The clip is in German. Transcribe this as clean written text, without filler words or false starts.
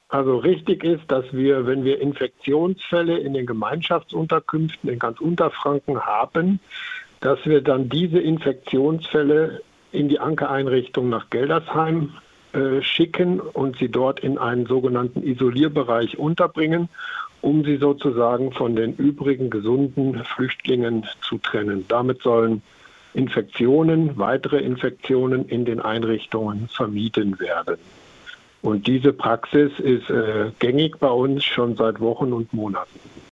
Also richtig ist, dass wir, wenn wir Infektionsfälle in den Gemeinschaftsunterkünften in ganz Unterfranken haben, dass wir dann diese Infektionsfälle in die Ankereinrichtung nach Geldersheim schicken und sie dort in einen sogenannten Isolierbereich unterbringen, um sie sozusagen von den übrigen gesunden Flüchtlingen zu trennen. Damit sollen weitere Infektionen in den Einrichtungen vermieden werden. Und diese Praxis ist gängig bei uns schon seit Wochen und Monaten.